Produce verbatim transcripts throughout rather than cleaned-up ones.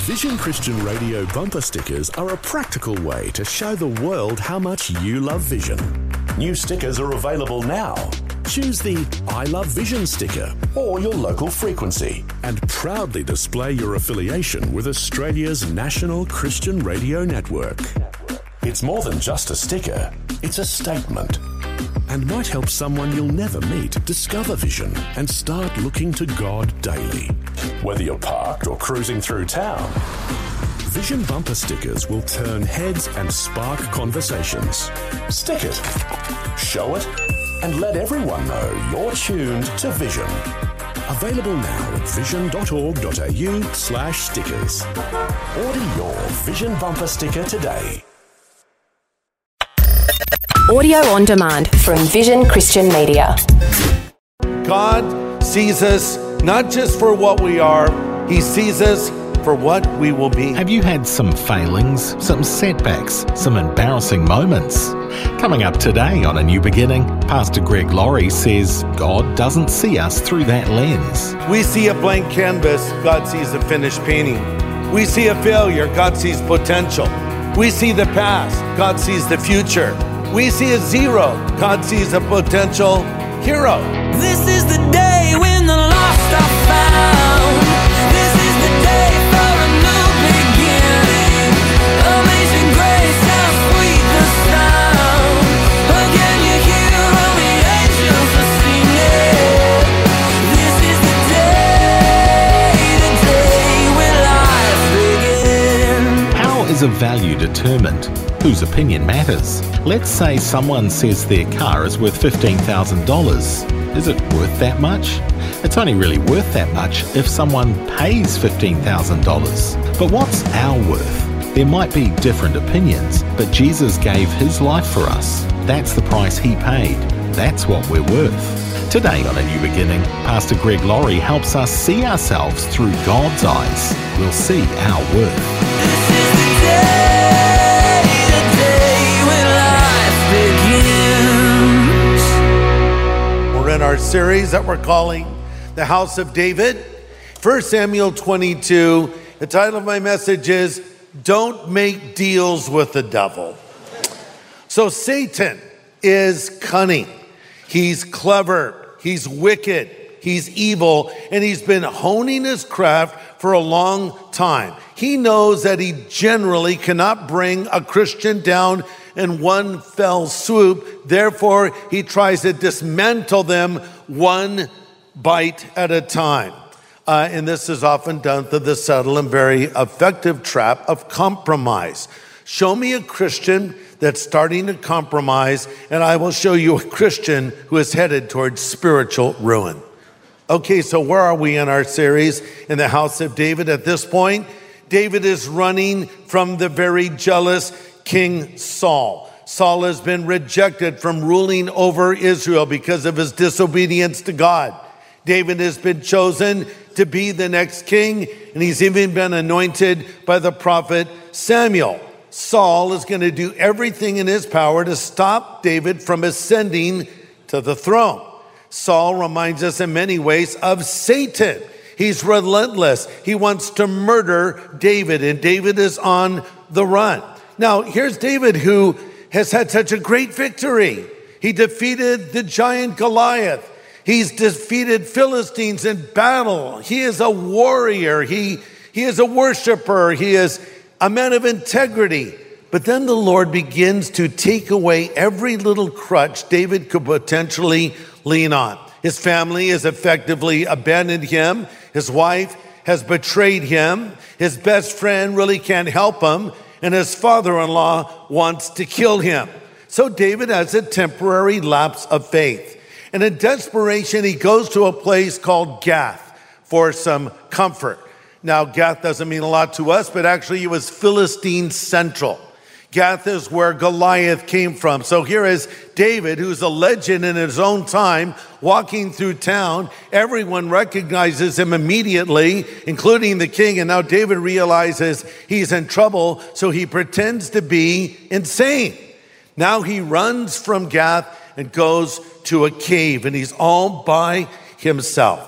Vision Christian Radio bumper stickers are a practical way to show the world how much you love Vision. New stickers are available now. Choose the I Love Vision sticker or your local frequency and proudly display your affiliation with Australia's national Christian radio network. It's more than just a sticker, it's a statement, and might help someone you'll never meet discover Vision and start looking to God daily. Whether you're parked or cruising through town, Vision bumper stickers will turn heads and spark conversations. Stick it, show it, and let everyone know you're tuned to Vision. Available now at vision.org.au slash stickers. Order your Vision bumper sticker today. Audio on demand from Vision Christian Media. God sees us not just for what we are, He sees us for what we will be. Have you had some failings, some setbacks, some embarrassing moments? Coming up today on A New Beginning, Pastor Greg Laurie says God doesn't see us through that lens. We see a blank canvas, God sees a finished painting. We see a failure, God sees potential. We see the past, God sees the future. We see a zero, God sees a potential hero. This is the day when the lost are found. This is the day for a new beginning. Amazing grace, how sweet the sound. Again you hear all the angels are singing. This is the day, the day when life begins. How is a value determined? Whose opinion matters? Let's say someone says their car is worth fifteen thousand dollars. Is it worth that much? It's only really worth that much if someone pays fifteen thousand dollars. But what's our worth? There might be different opinions, but Jesus gave His life for us. That's the price He paid. That's what we're worth. Today on A New Beginning, Pastor Greg Laurie helps us see ourselves through God's eyes. We'll see our worth. This is the day, the day when life begins. We're in our series that we're calling The House of David. First Samuel twenty-two, the title of my message is Don't Make Deals with the Devil. So Satan is cunning. He's clever. He's wicked. He's evil. And he's been honing his craft for a long time. He knows that he generally cannot bring a Christian down in one fell swoop. Therefore, he tries to dismantle them one bite at a time. Uh, and this is often done through the subtle and very effective trap of compromise. Show me a Christian that's starting to compromise, and I will show you a Christian who is headed towards spiritual ruin. Okay, so where are we in our series in the house of David at this point? David is running from the very jealous King Saul. Saul has been rejected from ruling over Israel because of his disobedience to God. David has been chosen to be the next king, and he's even been anointed by the prophet Samuel. Saul is going to do everything in his power to stop David from ascending to the throne. Saul reminds us in many ways of Satan. He's relentless. He wants to murder David, and David is on the run. Now, here's David, who has had such a great victory. He defeated the giant Goliath. He's defeated Philistines in battle. He is a warrior. He, he is a worshiper. He is a man of integrity. But then the Lord begins to take away every little crutch David could potentially lean on. His family has effectively abandoned him. His wife has betrayed him. His best friend really can't help him. And his father-in-law wants to kill him. So David has a temporary lapse of faith. And in desperation, he goes to a place called Gath for some comfort. Now, Gath doesn't mean a lot to us, but actually it was Philistine Central. Gath is where Goliath came from. So here is David, who's a legend in his own time, walking through town. Everyone recognizes him immediately, including the king. And now David realizes he's in trouble, so he pretends to be insane. Now he runs from Gath and goes to a cave, and he's all by himself.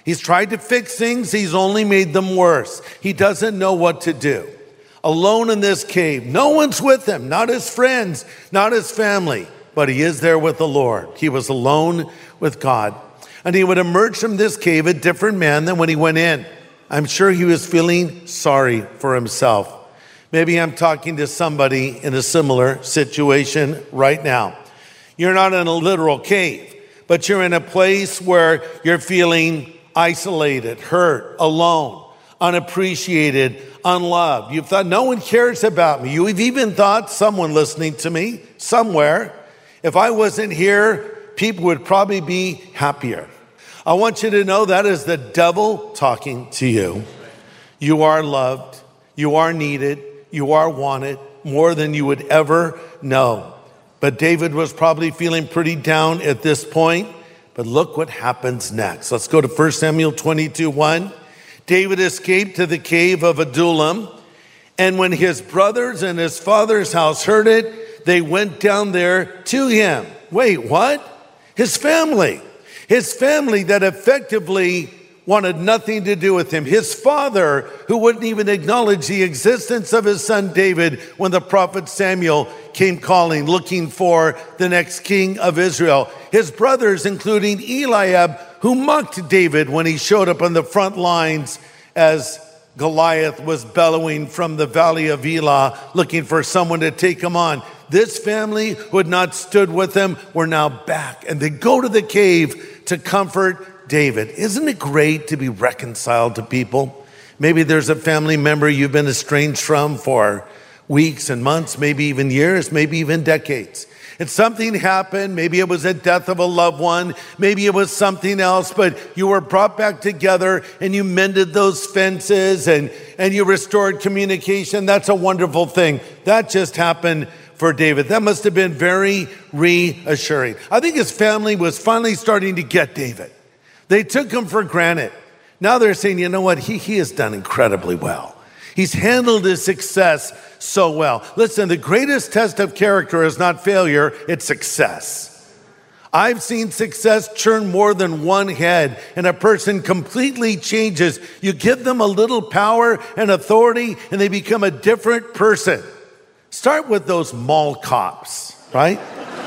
He's tried to fix things. He's only made them worse. He doesn't know what to do. Alone in this cave. No one's with him, not his friends, not his family, but he is there with the Lord. He was alone with God. And he would emerge from this cave a different man than when he went in. I'm sure he was feeling sorry for himself. Maybe I'm talking to somebody in a similar situation right now. You're not in a literal cave, but you're in a place where you're feeling isolated, hurt, alone, unappreciated, unloved. You've thought, no one cares about me. You've even thought, someone listening to me somewhere, if I wasn't here, people would probably be happier. I want you to know that is the devil talking to you. You are loved. You are needed. You are wanted more than you would ever know. But David was probably feeling pretty down at this point. But look what happens next. Let's go to First Samuel twenty-two one. David escaped to the cave of Adullam. And when his brothers and his father's house heard it, they went down there to him. Wait, what? His family. His family that effectively wanted nothing to do with him. His father, who wouldn't even acknowledge the existence of his son David when the prophet Samuel came calling, looking for the next king of Israel. His brothers, including Eliab, who mocked David when he showed up on the front lines as Goliath was bellowing from the valley of Elah, looking for someone to take him on. This family who had not stood with him were now back, and they go to the cave to comfort David. Isn't it great to be reconciled to people? Maybe there's a family member you've been estranged from for weeks and months, maybe even years, maybe even decades. And something happened. Maybe it was a death of a loved one. Maybe it was something else, but you were brought back together and you mended those fences and, and you restored communication. That's a wonderful thing. That just happened for David. That must have been very reassuring. I think his family was finally starting to get David. They took him for granted. Now they're saying, you know what? He, he has done incredibly well. He's handled his success so well. Listen, the greatest test of character is not failure, it's success. I've seen success turn more than one head, and a person completely changes. You give them a little power and authority, and they become a different person. Start with those mall cops, right?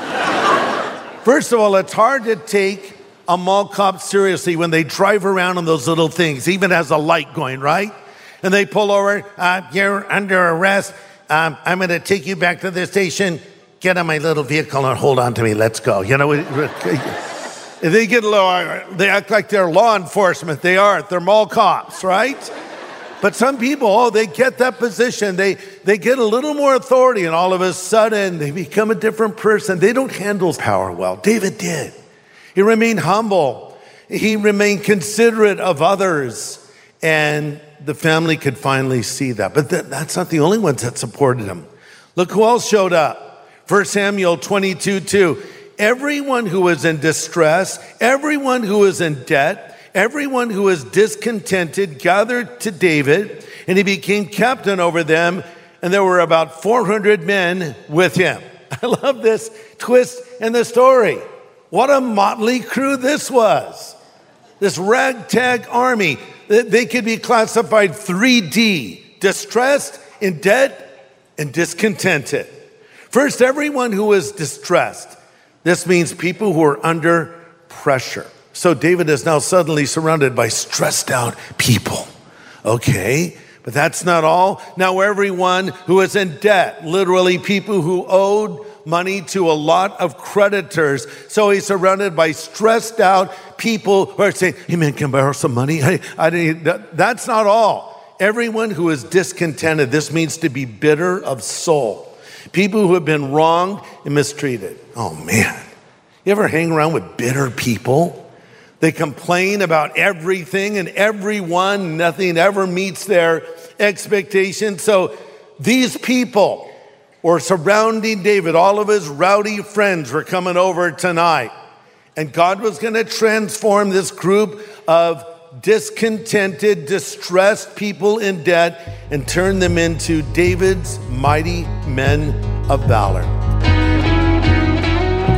First of all, it's hard to take a mall cop seriously when they drive around on those little things, even has a light going, right? And they pull over, uh, you're under arrest. Um, I'm going to take you back to the station. Get on my little vehicle and hold on to me. Let's go. You know, they get low. They act like they're law enforcement. They aren't. They're mall cops, right? But some people, oh, they get that position. They they get a little more authority, and all of a sudden they become a different person. They don't handle power well. David did. He remained humble. He remained considerate of others, and the family could finally see that. But th- that's not the only ones that supported him. Look who else showed up. First Samuel twenty-two two. Everyone who was in distress, everyone who was in debt, everyone who was discontented gathered to David, and he became captain over them, and there were about four hundred men with him. I love this twist in the story. What a motley crew this was. This ragtag army. They could be classified three D, distressed, in debt, and discontented. First, everyone who is distressed. This means people who are under pressure. So David is now suddenly surrounded by stressed out people. Okay, but that's not all. Now everyone who is in debt, literally people who owed money to a lot of creditors. So he's surrounded by stressed out people who are saying, hey man, can I borrow some money? I, I didn't, that, that's not all. Everyone who is discontented, this means to be bitter of soul. People who have been wronged and mistreated. Oh man, you ever hang around with bitter people? They complain about everything and everyone. Nothing ever meets their expectations. So these people were surrounding David. All of his rowdy friends were coming over tonight. And God was going to transform this group of discontented, distressed people in debt and turn them into David's mighty men of valor.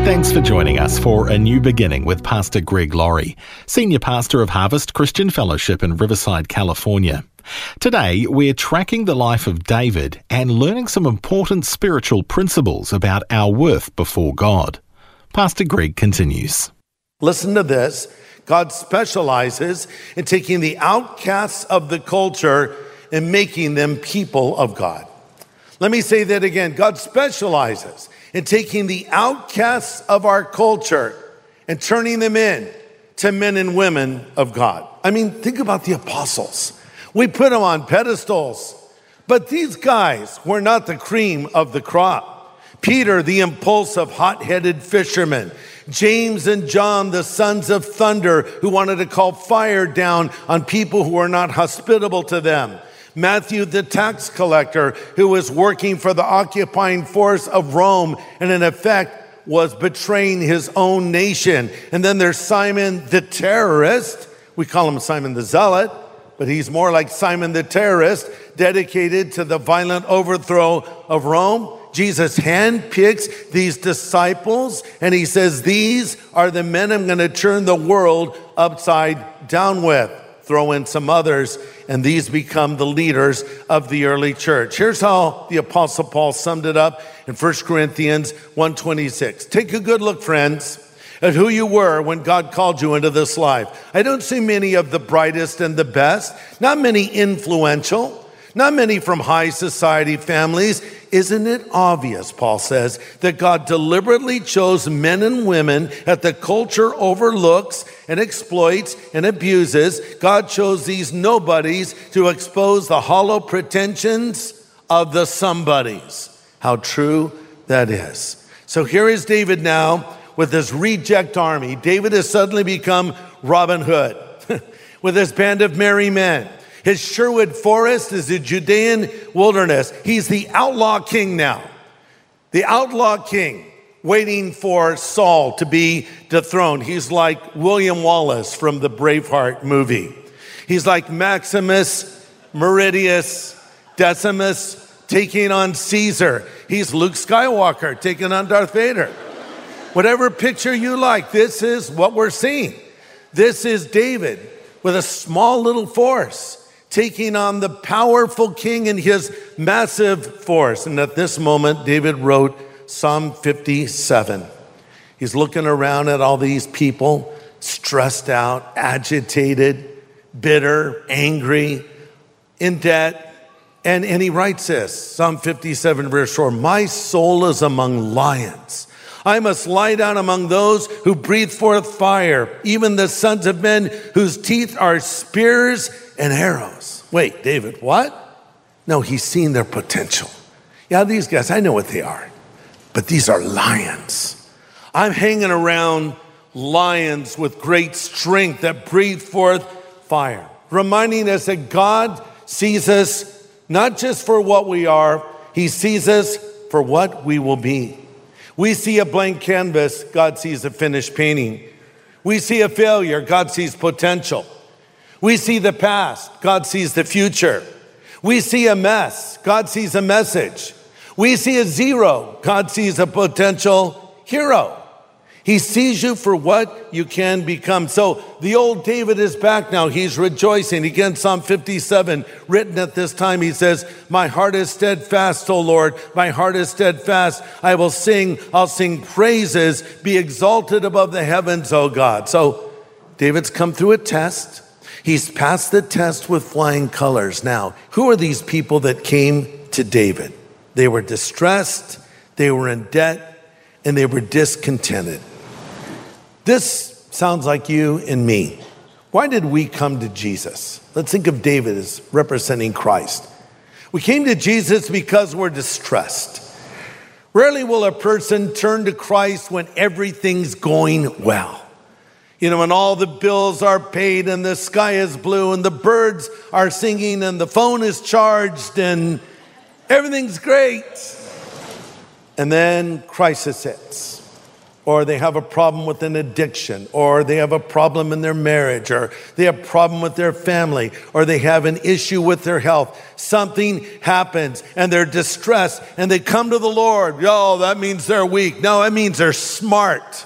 Thanks for joining us for A New Beginning with Pastor Greg Laurie, Senior Pastor of Harvest Christian Fellowship in Riverside, California. Today, we're tracking the life of David and learning some important spiritual principles about our worth before God. Pastor Greg continues. Listen to this. God specializes in taking the outcasts of the culture and making them people of God. Let me say that again. God specializes in taking the outcasts of our culture and turning them in to men and women of God. I mean, think about the apostles. We put them on pedestals, but these guys were not the cream of the crop. Peter, the impulsive, hot-headed fisherman. James and John, the sons of thunder, who wanted to call fire down on people who were not hospitable to them. Matthew, the tax collector, who was working for the occupying force of Rome and in effect was betraying his own nation. And then there's Simon the terrorist. We call him Simon the Zealot, but he's more like Simon the terrorist, dedicated to the violent overthrow of Rome. Jesus handpicks these disciples and he says, these are the men I'm going to turn the world upside down with. Throw in some others, and these become the leaders of the early church. Here's how the Apostle Paul summed it up in First Corinthians one twenty-six. Take a good look, friends, at who you were when God called you into this life. I don't see many of the brightest and the best, not many influential, not many from high society families. Isn't it obvious, Paul says, that God deliberately chose men and women that the culture overlooks and exploits and abuses? God chose these nobodies to expose the hollow pretensions of the somebodies. How true that is. So here is David now with this reject army. David has suddenly become Robin Hood with his band of merry men. His Sherwood Forest is the Judean wilderness. He's the outlaw king now. The outlaw king waiting for Saul to be dethroned. He's like William Wallace from the Braveheart movie. He's like Maximus Meridius Decimus taking on Caesar. He's Luke Skywalker taking on Darth Vader. Whatever picture you like, this is what we're seeing. This is David with a small little force taking on the powerful king and his massive force. And at this moment, David wrote Psalm fifty-seven. He's looking around at all these people, stressed out, agitated, bitter, angry, in debt. And, and he writes this, Psalm fifty-seven, verse four, my soul is among lions. I must lie down among those who breathe forth fire, even the sons of men whose teeth are spears and arrows. Wait, David, what? No, he's seen their potential. Yeah, these guys, I know what they are, but these are lions. I'm hanging around lions with great strength that breathe forth fire, reminding us that God sees us not just for what we are, he sees us for what we will be. We see a blank canvas, God sees a finished painting. We see a failure, God sees potential. We see the past, God sees the future. We see a mess, God sees a message. We see a zero, God sees a potential hero. He sees you for what you can become. So the old David is back now. He's rejoicing. Again, Psalm fifty-seven, written at this time, he says, my heart is steadfast, O Lord. My heart is steadfast. I will sing, I'll sing praises. Be exalted above the heavens, O God. So David's come through a test. He's passed the test with flying colors. Now, who are these people that came to David? They were distressed, they were in debt, and they were discontented. This sounds like you and me. Why did we come to Jesus? Let's think of David as representing Christ. We came to Jesus because we're distressed. Rarely will a person turn to Christ when everything's going well. You know, when all the bills are paid and the sky is blue and the birds are singing and the phone is charged and everything's great. And then crisis hits. or they have a problem with an addiction, or they have a problem in their marriage, or they have a problem with their family, or they have an issue with their health. Something happens and they're distressed and they come to the Lord. Oh, that means they're weak. No, it means they're smart.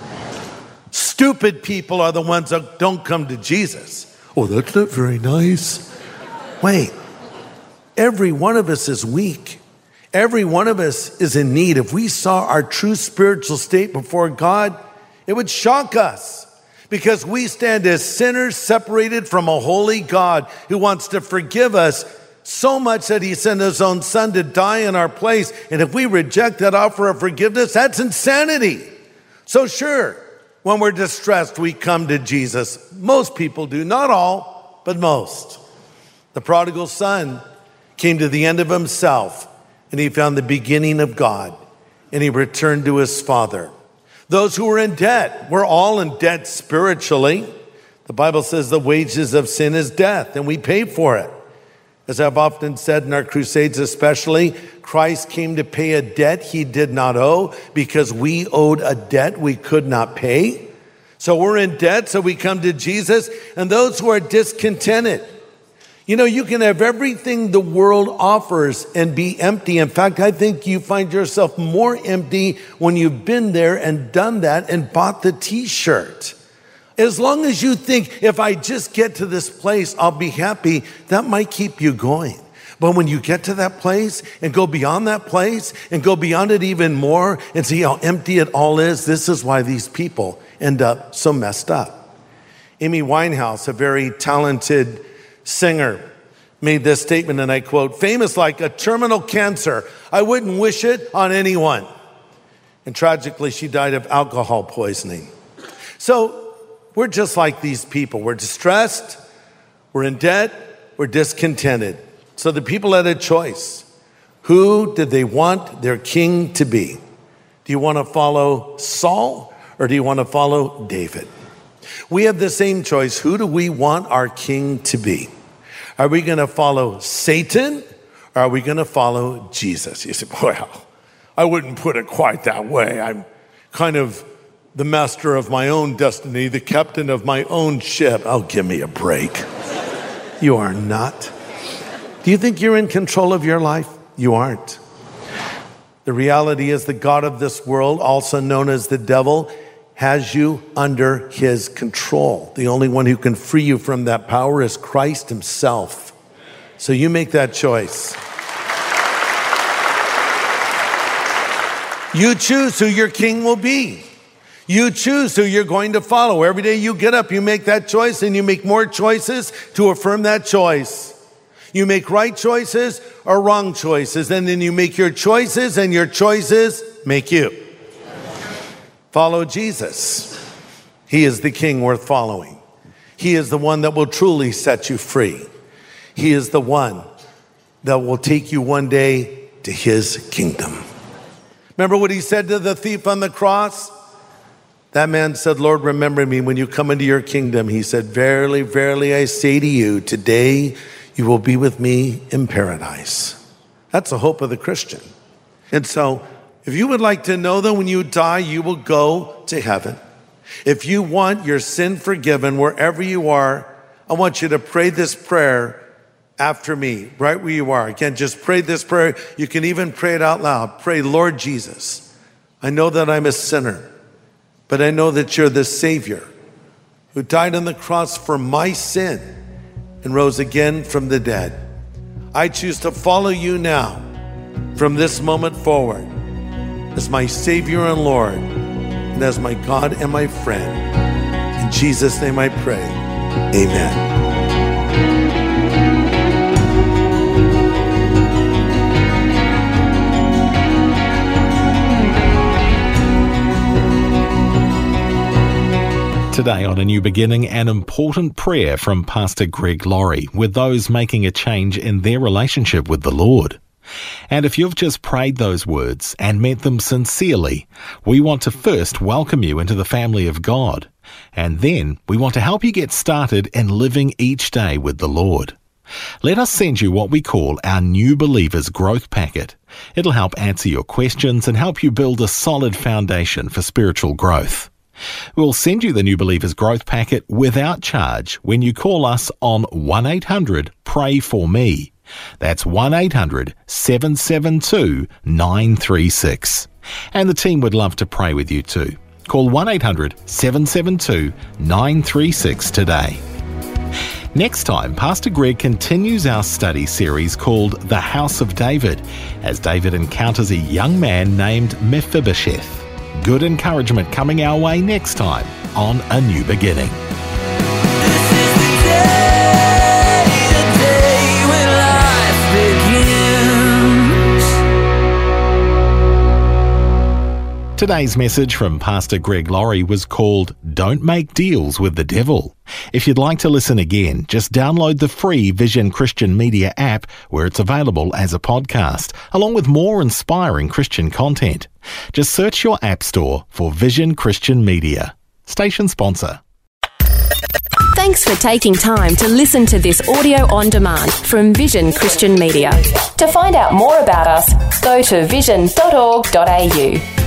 Stupid people are the ones that don't come to Jesus. Oh, that's not very nice. Wait, every one of us is weak. Every one of us is in need. If we saw our true spiritual state before God, it would shock us, because we stand as sinners separated from a holy God who wants to forgive us so much that he sent his own son to die in our place. And if we reject that offer of forgiveness, that's insanity. So sure, when we're distressed, we come to Jesus. Most people do, not all, but most. The prodigal son came to the end of himself, and he found the beginning of God, and he returned to his father. Those who were in debt, we're all in debt spiritually. The Bible says the wages of sin is death, and we pay for it. As I've often said in our crusades especially, Christ came to pay a debt he did not owe, because we owed a debt we could not pay. So we're in debt, so we come to Jesus. And those who are discontented, you know, you can have everything the world offers and be empty. In fact, I think you find yourself more empty when you've been there and done that and bought the t-shirt. As long as you think, if I just get to this place, I'll be happy, that might keep you going. But when you get to that place and go beyond that place and go beyond it even more and see how empty it all is, this is why these people end up so messed up. Amy Winehouse, a very talented singer, made this statement, and I quote, "Famous like a terminal cancer. I wouldn't wish it on anyone." And tragically, she died of alcohol poisoning. So we're just like these people. We're distressed, we're in debt, we're discontented. So the people had a choice. Who did they want their king to be? Do you want to follow Saul, or do you want to follow David? We have the same choice. Who do we want our king to be? Are we going to follow Satan, or are we going to follow Jesus? You say, well, I wouldn't put it quite that way. I'm kind of the master of my own destiny, the captain of my own ship. Oh, give me a break. You are not. Do you think you're in control of your life? You aren't. The reality is the God of this world, also known as the devil, has you under his control. The only one who can free you from that power is Christ himself. So you make that choice. You choose who your king will be. You choose who you're going to follow. Every day you get up, you make that choice, and you make more choices to affirm that choice. You make right choices or wrong choices, and then you make your choices, and your choices make you. Follow Jesus. He is the king worth following. He is the one that will truly set you free. He is the one that will take you one day to his kingdom. Remember what he said to the thief on the cross? That man said, "Lord, remember me when you come into your kingdom." He said, "Verily, verily, I say to you, today you will be with me in paradise." That's the hope of the Christian. And so, if you would like to know that when you die, you will go to heaven. If you want your sin forgiven wherever you are, I want you to pray this prayer after me, right where you are. Again, just pray this prayer. You can even pray it out loud. Pray, "Lord Jesus, I know that I'm a sinner, but I know that you're the Savior who died on the cross for my sin and rose again from the dead. I choose to follow you now from this moment forward as my Savior and Lord, and as my God and my friend. In Jesus' name I pray, amen. Today on A New Beginning, an important prayer from Pastor Greg Laurie with those making a change in their relationship with the Lord. And if you've just prayed those words and meant them sincerely, we want to first welcome you into the family of God. And then we want to help you get started in living each day with the Lord. Let us send you what we call our New Believers Growth Packet. It'll help answer your questions and help you build a solid foundation for spiritual growth. We'll send you the New Believers Growth Packet without charge when you call us on one eight hundred pray for me. That's one eight hundred seven seven two nine three six. And the team would love to pray with you too. Call one eight hundred seven seven two nine three six today. Next time, Pastor Greg continues our study series called The House of David, as David encounters a young man named Mephibosheth. Good encouragement coming our way next time on A New Beginning. This is the day, the day when life begins. Today's message from Pastor Greg Laurie was called Don't Make Deals with the Devil. If you'd like to listen again, just download the free Vision Christian Media app where it's available as a podcast, along with more inspiring Christian content. Just search your app store for Vision Christian Media. Station sponsor. Thanks for taking time to listen to this audio on demand from Vision Christian Media. To find out more about us, go to vision dot org dot a u.